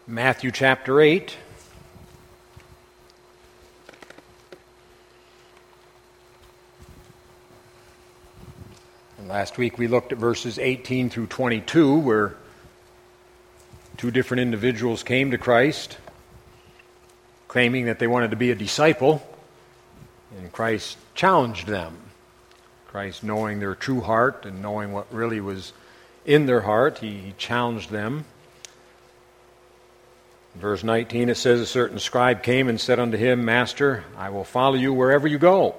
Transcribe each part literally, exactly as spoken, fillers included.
Matthew chapter eight. And last week we looked at verses eighteen through twenty-two, where two different individuals came to Christ, claiming that they wanted to be a disciple, and Christ challenged them. Christ, knowing their true heart and knowing what really was in their heart, he, he challenged them. In verse nineteen, it says, "A certain scribe came and said unto him, Master, I will follow you wherever you go."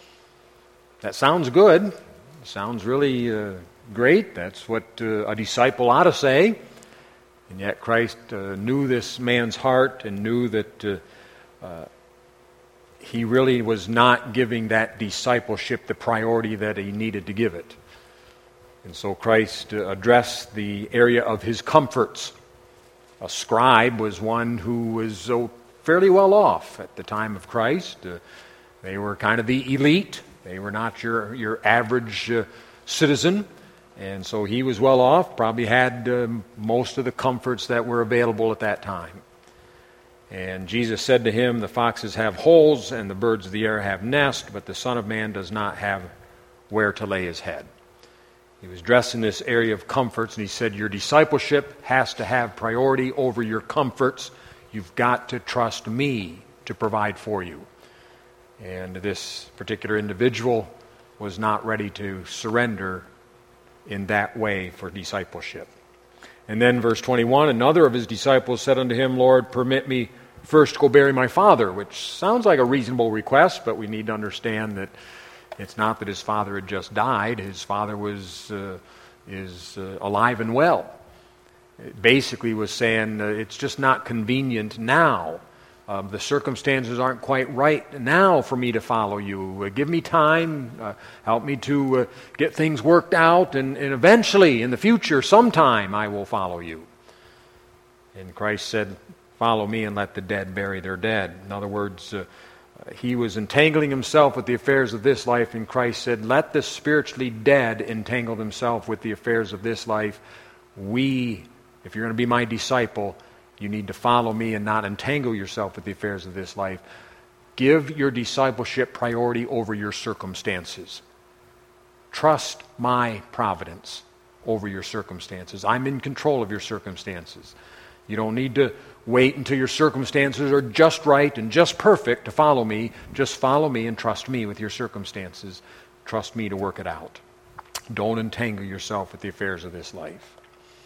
That sounds good. It sounds really uh, great. That's what uh, a disciple ought to say. And yet Christ uh, knew this man's heart and knew that uh, uh, he really was not giving that discipleship the priority that he needed to give it. And so Christ uh, addressed the area of his comforts. A scribe was one who was uh, fairly well off at the time of Christ. Uh, they were kind of the elite. They were not your, your average uh, citizen. And so he was well off, probably had um, most of the comforts that were available at that time. And Jesus said to him, "The foxes have holes and the birds of the air have nests, but the Son of Man does not have where to lay his head." He was dressed in this area of comforts, and he said, your discipleship has to have priority over your comforts. You've got to trust me to provide for you. And this particular individual was not ready to surrender in that way for discipleship. And then verse twenty-one, another of his disciples said unto him, "Lord, permit me first to go bury my father," which sounds like a reasonable request, but we need to understand that it's not that his father had just died. His father was uh, is uh, alive and well. It basically was saying uh, it's just not convenient now. Uh, the circumstances aren't quite right now for me to follow you. Uh, give me time. Uh, help me to uh, get things worked out, and, and eventually, in the future, sometime, I will follow you. And Christ said, "Follow me and let the dead bury their dead." In other words, uh, he was entangling himself with the affairs of this life, and Christ said, let the spiritually dead entangle themselves with the affairs of this life. We, if you're going to be my disciple, you need to follow me and not entangle yourself with the affairs of this life. Give your discipleship priority over your circumstances. Trust my providence over your circumstances. I'm in control of your circumstances. You don't need to wait until your circumstances are just right and just perfect to follow me. Just follow me and trust me with your circumstances. Trust me to work it out. Don't entangle yourself with the affairs of this life.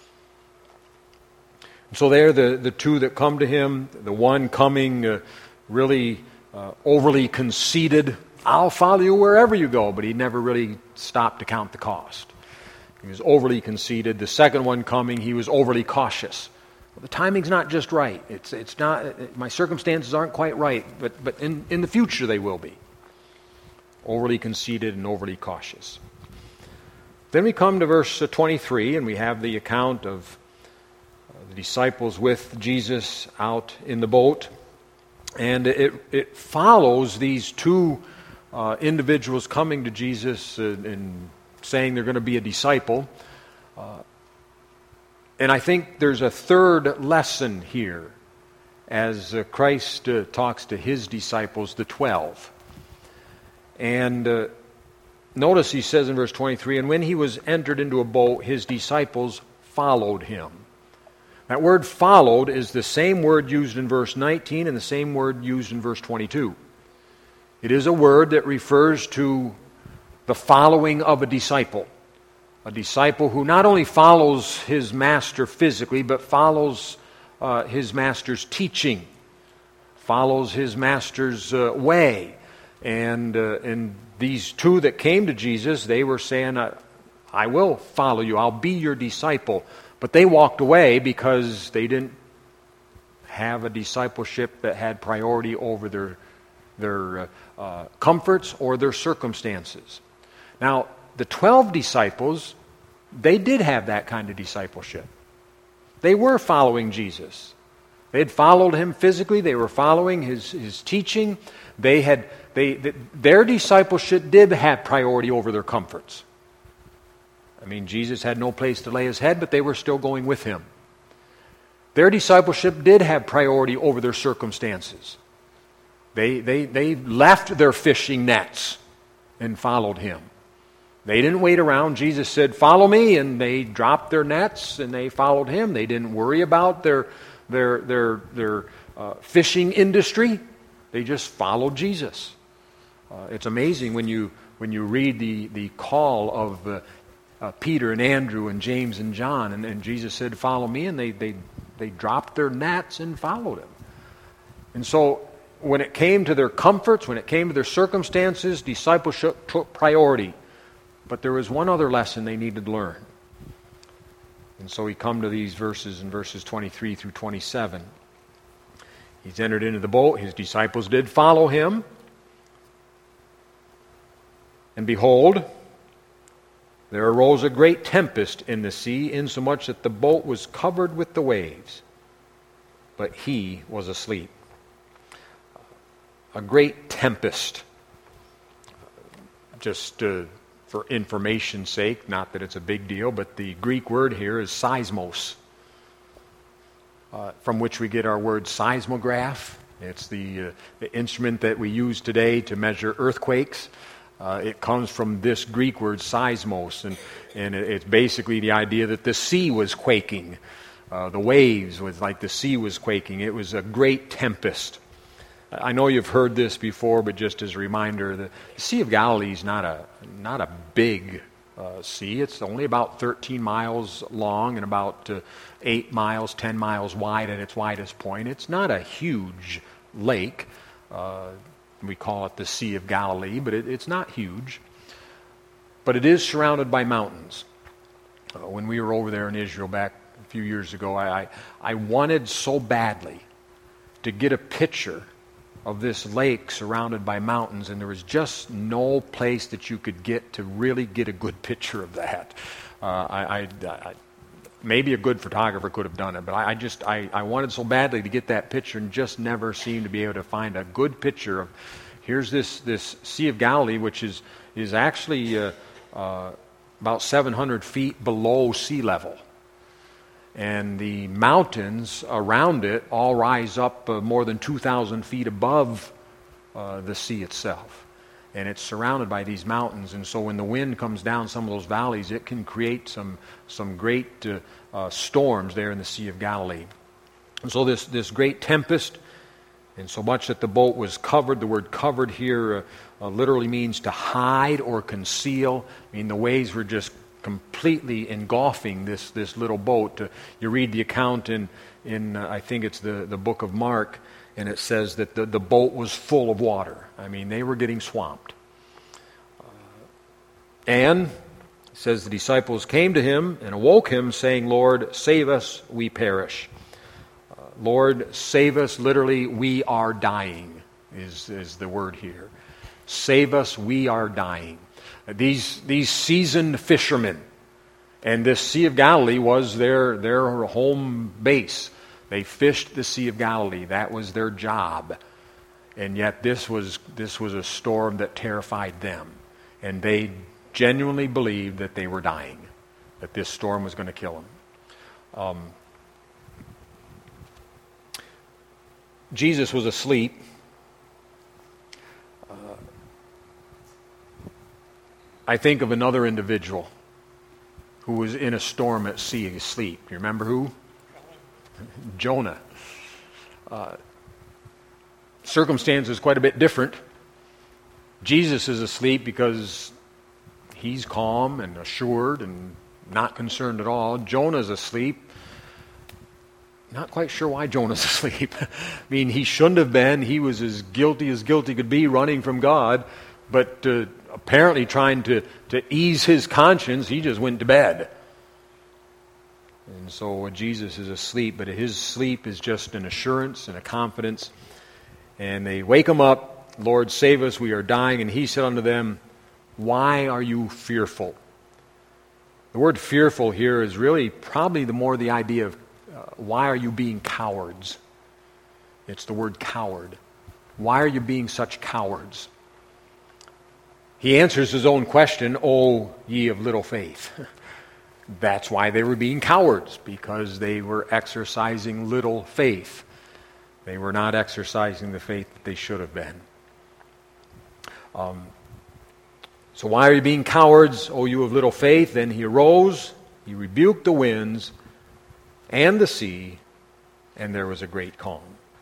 So there, the, the two that come to him, the one coming uh, really uh, overly conceited, "I'll follow you wherever you go," but he never really stopped to count the cost. He was overly conceited. The second one coming, he was overly cautious. Well, the timing's not just right. It's it's not. It, my circumstances aren't quite right, but but in, in the future they will be. Overly conceited and overly cautious. Then we come to verse twenty-three, and we have the account of the disciples with Jesus out in the boat, and it it follows these two uh, individuals coming to Jesus uh, and saying they're going to be a disciple. Uh, and I think there's a third lesson here as uh, Christ uh, talks to his disciples, the twelve. And uh, notice he says in verse twenty-three, "And when he was entered into a boat, his disciples followed him." That word "followed" is the same word used in verse nineteen and the same word used in verse twenty-two. It is a word that refers to the following of a disciple. A disciple who not only follows his master physically, but follows uh, his master's teaching, follows his master's uh, way. And, uh, and these two that came to Jesus, they were saying, I, I will follow you, I'll be your disciple. But they walked away because they didn't have a discipleship that had priority over their, their uh, uh, comforts or their circumstances. Now, the twelve disciples, they did have that kind of discipleship. They were following Jesus. They had followed him physically. They were following his, his teaching. They had they, they their discipleship did have priority over their comforts. I mean, Jesus had no place to lay his head, but they were still going with him. Their discipleship did have priority over their circumstances. They, they, they left their fishing nets and followed him. They didn't wait around. Jesus said, "Follow me," and they dropped their nets and they followed him. They didn't worry about their, their, their, their uh, fishing industry. They just followed Jesus. Uh, it's amazing when you when you read the, the call of uh, uh, Peter and Andrew and James and John, and, and Jesus said, "Follow me," and they, they, they dropped their nets and followed him. And so when it came to their comforts, when it came to their circumstances, discipleship took priority. But there was one other lesson they needed to learn. And so we come to these verses in verses twenty-three through twenty-seven. He's entered into the boat. His disciples did follow him. And behold, there arose a great tempest in the sea, insomuch that the boat was covered with the waves. But he was asleep. A great tempest. Just uh, for information's sake, not that it's a big deal, but the Greek word here is seismos, uh, from which we get our word seismograph. It's the, uh, the instrument that we use today to measure earthquakes. Uh, it comes from this Greek word seismos, and, and it's basically the idea that the sea was quaking. Uh, the waves was like the sea was quaking. It was a great tempest. I know you've heard this before, but just as a reminder, the Sea of Galilee is not a not a big uh, sea. It's only about thirteen miles long and about uh, eight miles, ten miles wide at its widest point. It's not a huge lake. Uh, we call it the Sea of Galilee, but it, it's not huge. But it is surrounded by mountains. Uh, when we were over there in Israel back a few years ago, I, I, I wanted so badly to get a picture of this lake surrounded by mountains, and there was just no place that you could get to really get a good picture of that. Uh, I, I, I, maybe a good photographer could have done it, but I, I just I, I wanted so badly to get that picture, and just never seemed to be able to find a good picture of. Here's this this Sea of Galilee, which is is actually uh, uh, about seven hundred feet below sea level. And the mountains around it all rise up uh, more than two thousand feet above uh, the sea itself. And it's surrounded by these mountains. And so when the wind comes down some of those valleys, it can create some some great uh, uh, storms there in the Sea of Galilee. And so this, this great tempest, and so much that the boat was covered. The word covered here uh, uh, literally means to hide or conceal. I mean, the waves were just completely engulfing this this little boat. Uh, you read the account in in uh, I think it's the, the book of Mark, and it says that the, the boat was full of water. I mean, they were getting swamped. Uh, and it says the disciples came to him and awoke him, saying, "Lord, save us, we perish." Uh, Lord, save us, literally, we are dying, is, is the word here. Save us, we are dying. These these seasoned fishermen, and this Sea of Galilee was their, their home base. They fished the Sea of Galilee. That was their job. And yet this was this was a storm that terrified them. And they genuinely believed that they were dying, that this storm was going to kill them. Um, Jesus was asleep. I think of another individual who was in a storm at sea asleep. You remember who? Jonah. Uh, circumstances quite a bit different. Jesus is asleep because he's calm and assured and not concerned at all. Jonah's asleep. Not quite sure why Jonah's asleep. I mean, he shouldn't have been. He was as guilty as guilty could be, running from God. But uh, apparently trying to, to ease his conscience, he just went to bed. And so Jesus is asleep, but his sleep is just an assurance and a confidence. And they wake him up, "Lord, save us, we are dying." And he said unto them, "Why are you fearful?" The word fearful here is really probably the more the idea of uh, why are you being cowards? It's the word coward. Why are you being such cowards? He answers his own question, "O ye of little faith." that's why they were being cowards, because they were exercising little faith. They were not exercising the faith that they should have been. Um, so why are you being cowards, O you of little faith? Then he arose, he rebuked the winds and the sea, and there was a great calm.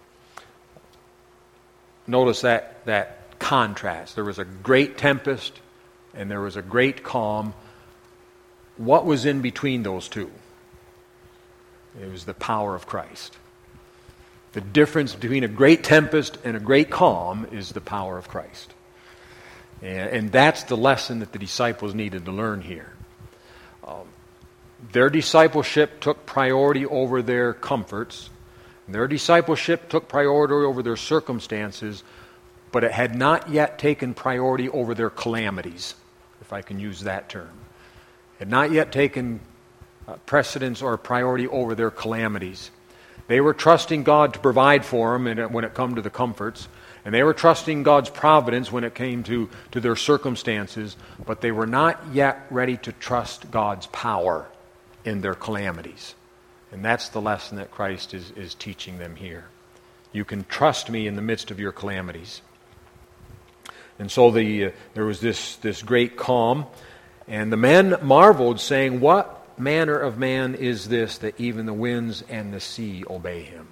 Notice that, that contrast. There was a great tempest, and there was a great calm. What was in between those two? It was the power of Christ. The difference between a great tempest and a great calm is the power of Christ. And, and that's the lesson that the disciples needed to learn here. Um, their discipleship took priority over their comforts. Their discipleship took priority over their circumstances, but it had not yet taken priority over their calamities, if I can use that term. Had not yet taken uh, precedence or priority over their calamities. They were trusting God to provide for them and when it come to the comforts, and they were trusting God's providence when it came to, to their circumstances, but they were not yet ready to trust God's power in their calamities. And that's the lesson that Christ is, is teaching them here. You can trust me in the midst of your calamities. And so the uh, there was this, this great calm. And the men marveled, saying, what manner of man is this that even the winds and the sea obey him?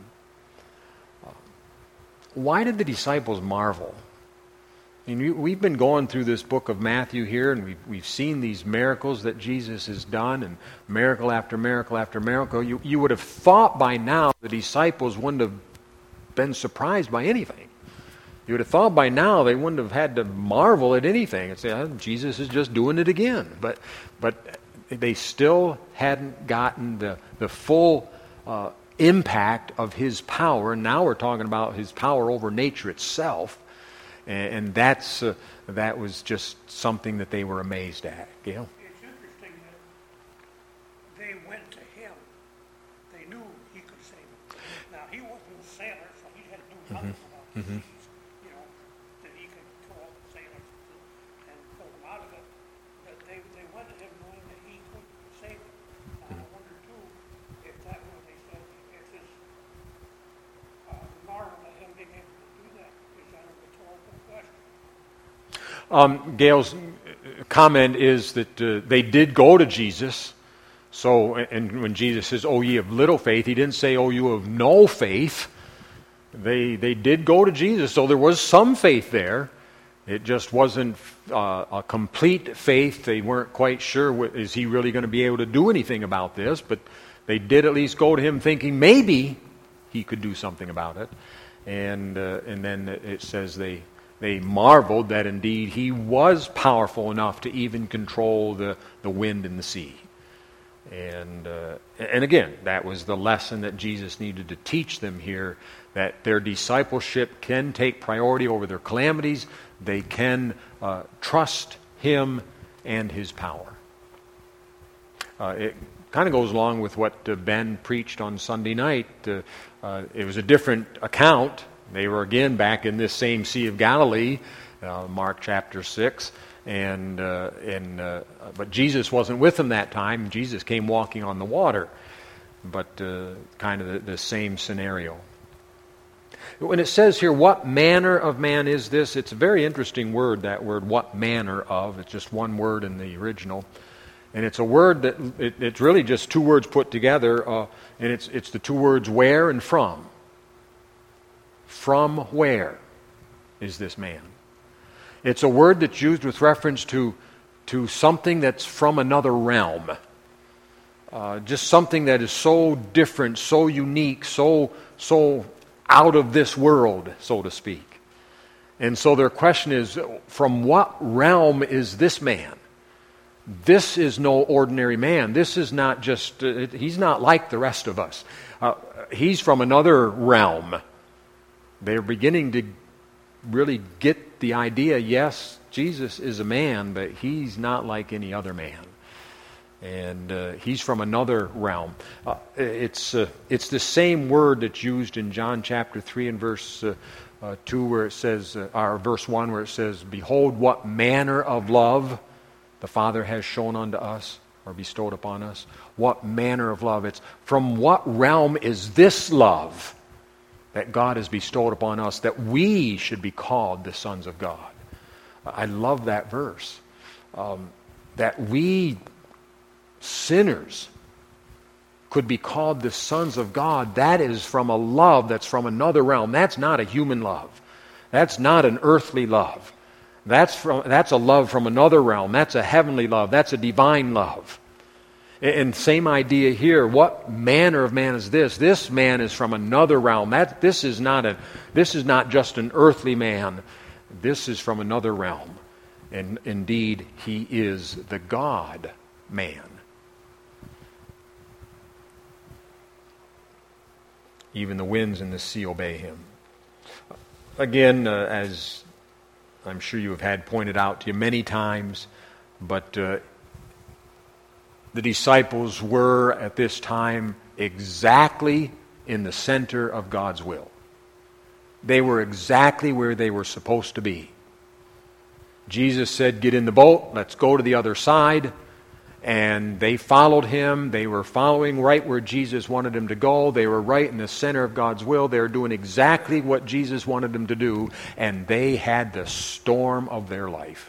Why did the disciples marvel? I mean, we've been going through this book of Matthew here, and we've, we've seen these miracles that Jesus has done, and miracle after miracle after miracle. You, you would have thought by now the disciples wouldn't have been surprised by anything. You would have thought by now they wouldn't have had to marvel at anything and say, oh, Jesus is just doing it again. But but they still hadn't gotten the, the full uh, impact of his power. Now we're talking about his power over nature itself. And, and that's uh, that was just something that they were amazed at. Gail? It's interesting that they went to him. They knew he could save them. Now, he wasn't a sailor, so he had to do nothing Mm-hmm. about the Mm-hmm. seas. You know, that he could call the sailors and pull them out of it. But they, they went to him knowing that he could save them. Now, I wonder, too, if that when they said, if this uh, marvel at him being able to do that, is that a rhetorical question? Um, Gail's comment is that uh, they did go to Jesus. So, and when Jesus says, "Oh, ye of little faith," he didn't say, "Oh, you of no faith." They they did go to Jesus, so there was some faith there. It just wasn't uh, a complete faith. They weren't quite sure, what, is he really going to be able to do anything about this? But they did at least go to him thinking maybe he could do something about it. And uh, and then it says they they marveled that indeed he was powerful enough to even control the, the wind and the sea. And uh, and again, that was the lesson that Jesus needed to teach them here, that their discipleship can take priority over their calamities. They can uh, trust him and his power. Uh, it kind of goes along with what uh, Ben preached on Sunday night. Uh, uh, it was a different account. They were again back in this same Sea of Galilee, uh, Mark chapter six. And uh, and uh, but Jesus wasn't with them that time. Jesus came walking on the water, but uh, kind of the, the same scenario. When it says here, "What manner of man is this?" It's a very interesting word. That word, "what manner of." It's just one word in the original, and it's a word that it, it's really just two words put together, uh, and it's it's the two words "where" and "from." From where is this man? It's a word that's used with reference to, to something that's from another realm. Uh, just something that is so different, so unique, so, so out of this world, so to speak. And so their question is, from what realm is this man? This is no ordinary man. This is not just, uh, he's not like the rest of us. Uh, he's from another realm. They're beginning to really get the idea, yes, Jesus is a man, but he's not like any other man. And uh, he's from another realm. Uh, it's uh, it's the same word that's used in John chapter three and verse uh, uh, two, where it says, uh, or verse one, where it says, "Behold, what manner of love the Father has shown unto us, are bestowed upon us? What manner of love? It's from what realm is this love that God has bestowed upon us that we should be called the sons of God? I love that verse. Um, that we sinners could be called the sons of God, that is from a love that's from another realm. That's not a human love. That's not an earthly love. That's from that's a love from another realm. That's a heavenly love. That's a divine love. And same idea here. What manner of man is this? This man is from another realm. That this is not a this is not just an earthly man. This is from another realm. And indeed, he is the God man. Even the winds and the sea obey him. Again, uh, as I'm sure you have had pointed out to you many times, but uh, the disciples were at this time exactly in the center of God's will. They were exactly where they were supposed to be. Jesus said, "Get in the boat, let's go to the other side." And they followed him. They were following right where Jesus wanted them to go. They were right in the center of God's will. They were doing exactly what Jesus wanted them to do. And they had the storm of their life.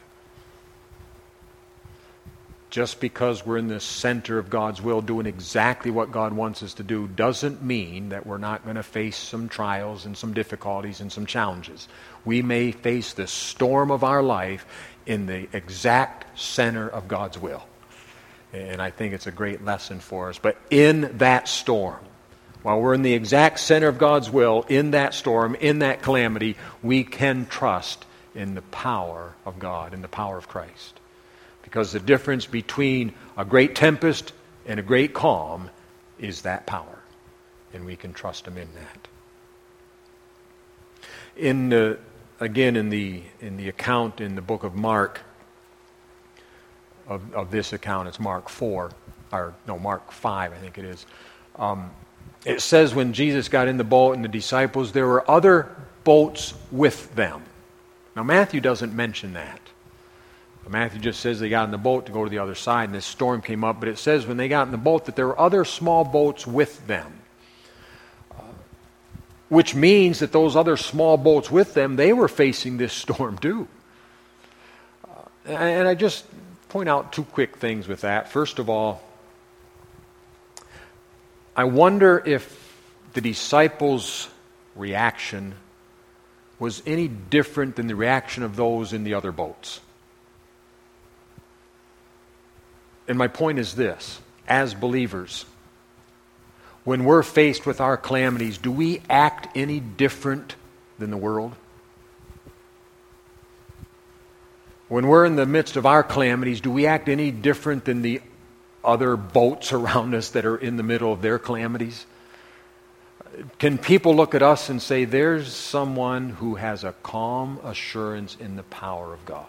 Just because we're in the center of God's will, doing exactly what God wants us to do, doesn't mean that we're not going to face some trials and some difficulties and some challenges. We may face the storm of our life in the exact center of God's will. And I think it's a great lesson for us. But in that storm, while we're in the exact center of God's will, in that storm, in that calamity, we can trust in the power of God, in the power of Christ. Because the difference between a great tempest and a great calm is that power. And we can trust him in that. In the, again, in the in the account in the book of Mark, Of, of this account, it's Mark four, or no, Mark five, I think it is. Um, it says when Jesus got in the boat and the disciples, there were other boats with them. Now Matthew doesn't mention that. Matthew just says they got in the boat to go to the other side and this storm came up, but it says when they got in the boat that there were other small boats with them. Uh, which means that those other small boats with them, they were facing this storm too. Uh, and I just point out two quick things with that. First of all, I wonder if the disciples' reaction was any different than the reaction of those in the other boats. And my point is this: as believers, when we're faced with our calamities, do we act any different than the world? When we're in the midst of our calamities, do we act any different than the other boats around us that are in the middle of their calamities? Can people look at us and say, there's someone who has a calm assurance in the power of God?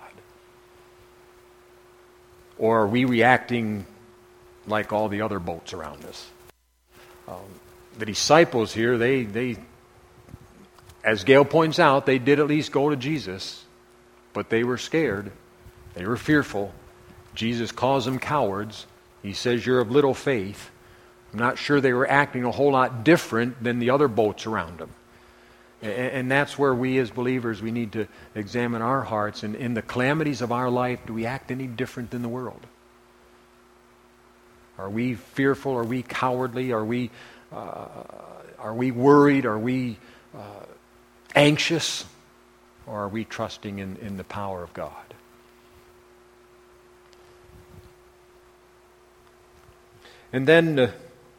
Or are we reacting like all the other boats around us? Um, the disciples here, they, they, as Gail points out, they did at least go to Jesus. But they were scared. They were fearful. Jesus calls them cowards. He says, you're of little faith. I'm not sure they were acting a whole lot different than the other boats around them. And, and that's where we as believers, we need to examine our hearts. And in the calamities of our life, do we act any different than the world? Are we fearful? Are we cowardly? Are we, uh, are we worried? Are we uh, anxious? Or are we trusting in, in the power of God? And then uh,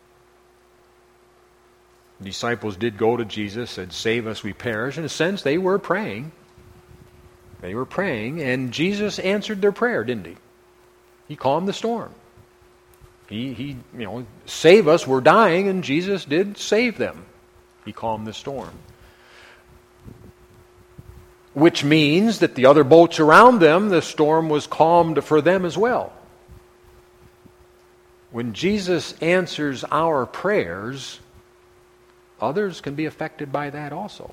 the disciples did go to Jesus, said, save us, we perish. In a sense, they were praying. They were praying, and Jesus answered their prayer, didn't he? He calmed the storm. He, he, you know, save us, we're dying, and Jesus did save them. He calmed the storm. Which means that the other boats around them, the storm was calmed for them as well. When Jesus answers our prayers, others can be affected by that also.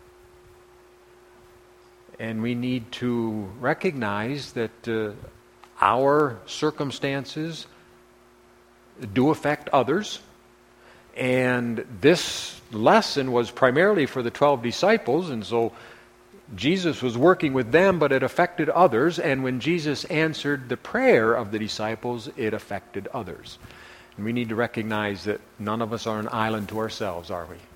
And we need to recognize that uh, our circumstances do affect others. And this lesson was primarily for the twelve disciples, and so Jesus was working with them, but it affected others. And when Jesus answered the prayer of the disciples, it affected others. And we need to recognize that none of us are an island to ourselves, are we?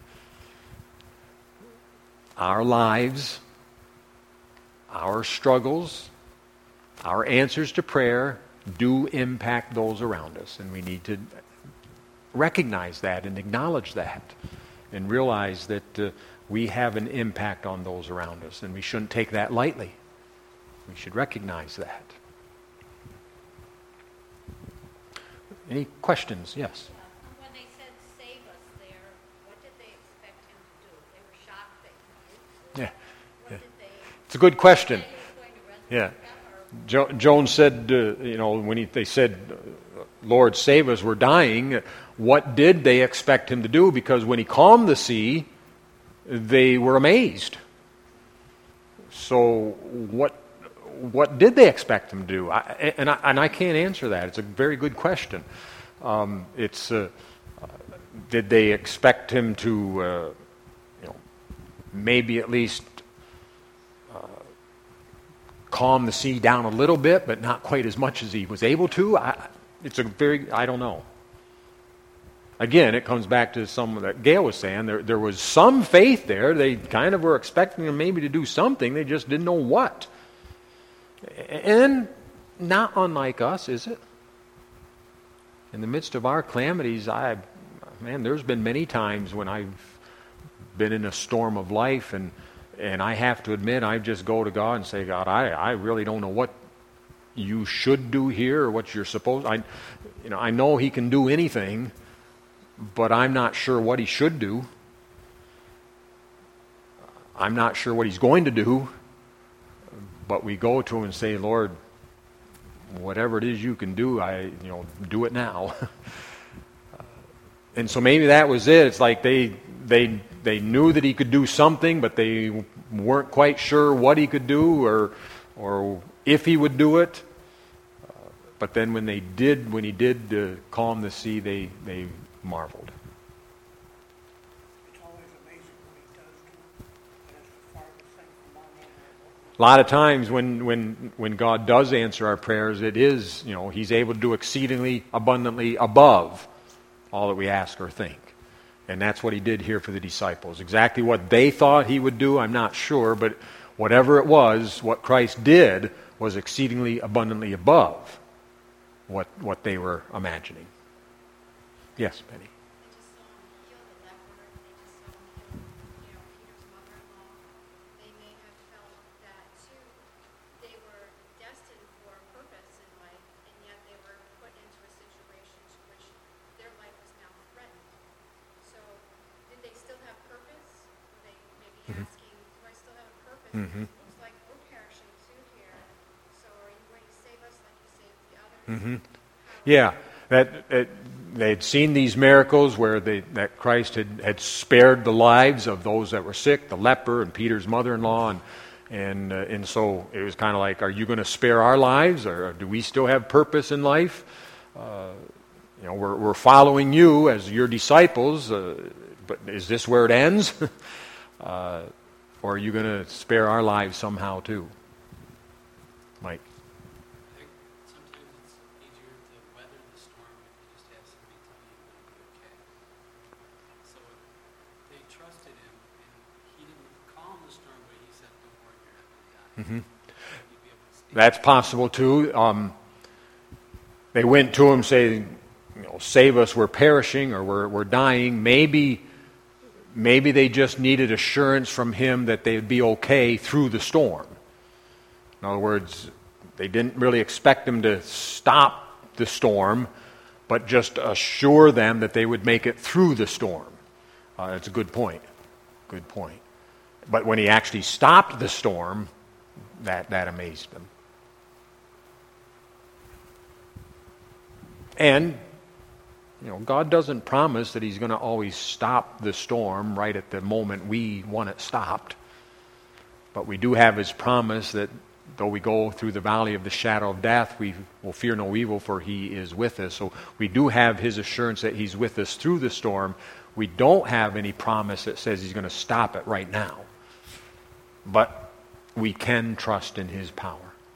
Our lives, our struggles, our answers to prayer do impact those around us. And we need to recognize that and acknowledge that and realize that uh, we have an impact on those around us, and we shouldn't take that lightly. We should recognize that. Any questions? Yes. When they said save us there, what did they expect him to do? They were shocked that, right? Yeah. What yeah. did they... It's a good question. He was going to Yeah. resurrect them, or- Jo- Joan said, uh, you know, when he, they said, Lord, save us, we're dying, what did they expect him to do? Because when he calmed the sea, they were amazed. So what what did they expect him to do? I, and, I, and I can't answer that. It's a very good question. Um, it's uh, uh, did they expect him to, uh, you know, maybe at least uh, calm the sea down a little bit, but not quite as much as he was able to? I, it's a very, I don't know. Again, it comes back to some that Gail was saying. There, there was some faith there. They kind of were expecting him maybe to do something. They just didn't know what. And not unlike us, is it? In the midst of our calamities, I, man, there's been many times when I've been in a storm of life, and and I have to admit, I just go to God and say, God, I, I really don't know what you should do here or what you're supposed. I, you know, I know He can do anything, but I'm not sure what He should do. I'm not sure what He's going to do. But we go to Him and say, Lord, whatever it is you can do, I, you know, do it now. And so maybe that was it. It's like they they they knew that He could do something, but they weren't quite sure what He could do or or if He would do it. Uh, but then when they did, when He did uh, calm the sea, they they marveled. It's always amazing what He does do. And it's the farthest thing from our memory. A lot of times when, when, when God does answer our prayers, it is, you know, He's able to do exceedingly abundantly above all that we ask or think. And that's what He did here for the disciples. Exactly what they thought He would do, I'm not sure, but whatever it was, what Christ did was exceedingly abundantly above what, what they were imagining. Yes, Penny. They just saw him heal the leper. They just saw him heal, you know, Peter's mother-in-law. They may have felt that too. They were destined for a purpose in life, and yet they were put into a situation to which their life was now threatened. So, did they still have purpose? Were they maybe Mhm. asking, "Do I still have a purpose? Mhm. It looks like we're perishing too here. So, are you going to save us like you saved the others?" Mm-hmm. Yeah, that it, they had seen these miracles where they, that Christ had, had spared the lives of those that were sick, the leper and Peter's mother-in-law, and and uh, and so it was kind of like, are you going to spare our lives, or do we still have purpose in life? Uh, you know, we're we're following you as your disciples, uh, but is this where it ends, uh, or are you going to spare our lives somehow too, Mike? Mm-hmm. That's possible too. Um, they went to him saying, you know, save us, we're perishing or we're, we're dying. Maybe, maybe they just needed assurance from him that they would be okay through the storm. In other words, they didn't really expect him to stop the storm, but just assure them that they would make it through the storm. Uh, that's a good point. Good point. But when he actually stopped the storm, That that amazed them. And, you know, God doesn't promise that He's going to always stop the storm right at the moment we want it stopped. But we do have His promise that though we go through the valley of the shadow of death, we will fear no evil, for he is with us. So we do have his assurance that he's with us through the storm. We don't have any promise that says he's going to stop it right now. But we can trust in his power.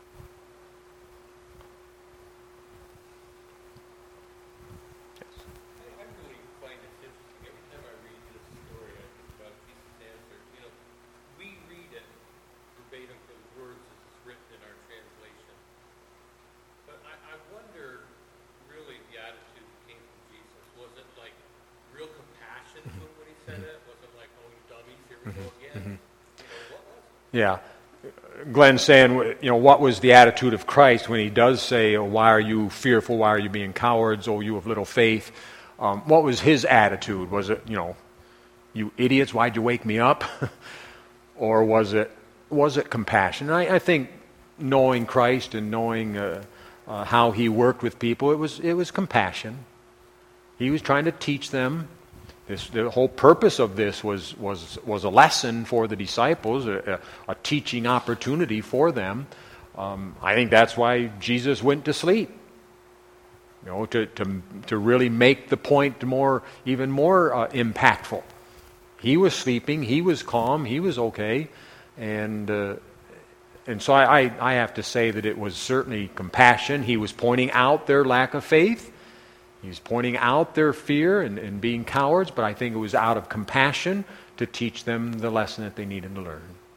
Yeah. Glenn's saying, you know, what was the attitude of Christ when he does say, oh, why are you fearful? Why are you being cowards? Oh, you of little faith. Um, what was his attitude? Was it, you know, you idiots, why'd you wake me up? Or was it was it compassion? And I, I think knowing Christ and knowing uh, uh, how he worked with people, it was it was compassion. He was trying to teach them. This, the whole purpose of this was was was a lesson for the disciples, a, a, a teaching opportunity for them. Um, I think that's why Jesus went to sleep. You know, to to to really make the point more, even more uh, impactful. He was sleeping. He was calm. He was okay, and uh, and so I, I I have to say that it was certainly compassion. He was pointing out their lack of faith. He's pointing out their fear and, and being cowards, but I think it was out of compassion to teach them the lesson that they needed to learn.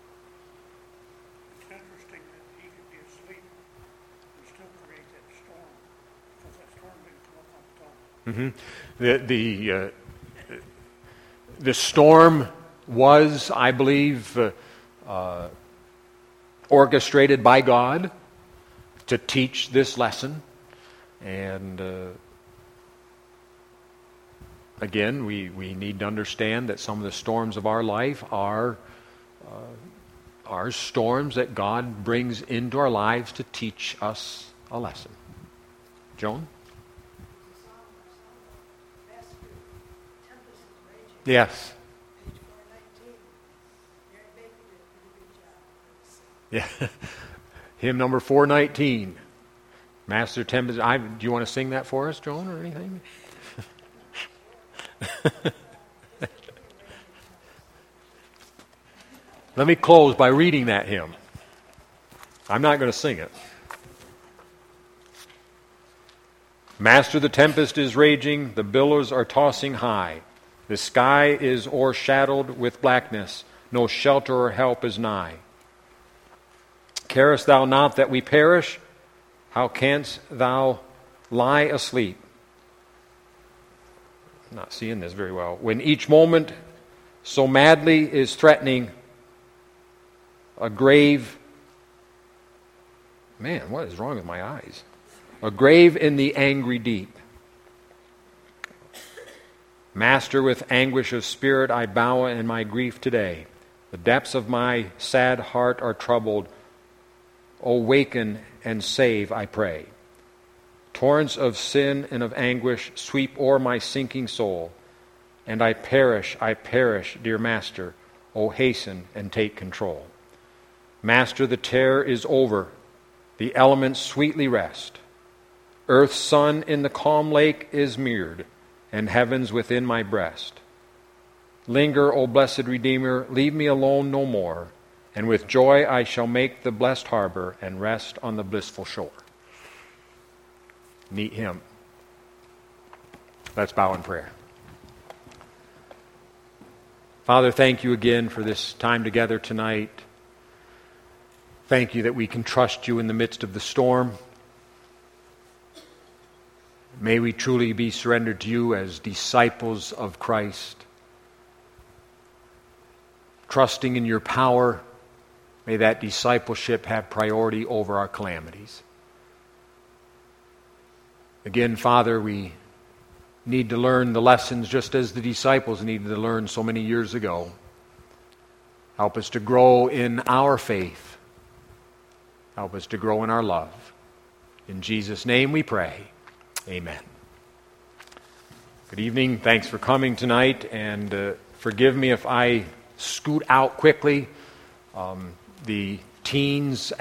It's interesting that he could be asleep and still create that storm, because that storm didn't come up on its own. Mm-hmm. The the uh, the storm was, I believe, uh, uh, orchestrated by God to teach this lesson, and. Uh, Again, we, we need to understand that some of the storms of our life are uh, are storms that God brings into our lives to teach us a lesson. Joan? Yes. Yeah. Hymn number four nineteen. Master Tempest. I, do you want to sing that for us, Joan, or anything? Let me close by reading that hymn. I'm not going to sing it. Master, the tempest is raging, the billows are tossing high. The sky is o'ershadowed with blackness, no shelter or help is nigh. Carest thou not that we perish? How canst thou lie asleep? I'm not seeing this very well. When each moment so madly is threatening a grave... Man, what is wrong with my eyes? A grave in the angry deep. Master, with anguish of spirit I bow in my grief today. The depths of my sad heart are troubled. O waken and save, I pray. Torrents of sin and of anguish sweep o'er my sinking soul, and I perish, I perish, dear Master. O hasten and take control. Master, the terror is over. The elements sweetly rest. Earth's sun in the calm lake is mirrored, and heaven's within my breast. Linger, O blessed Redeemer, leave me alone no more, and with joy I shall make the blessed harbor and rest on the blissful shore. Neat hymn. Let's bow in prayer. Father, thank you again for this time together tonight. Thank you that we can trust you in the midst of the storm. May we truly be surrendered to you as disciples of Christ. Trusting in your power, may that discipleship have priority over our calamities. Again, Father, we need to learn the lessons just as the disciples needed to learn so many years ago. Help us to grow in our faith. Help us to grow in our love. In Jesus' name we pray. Amen. Good evening. Thanks for coming tonight, and uh, forgive me if I scoot out quickly. Um, the teens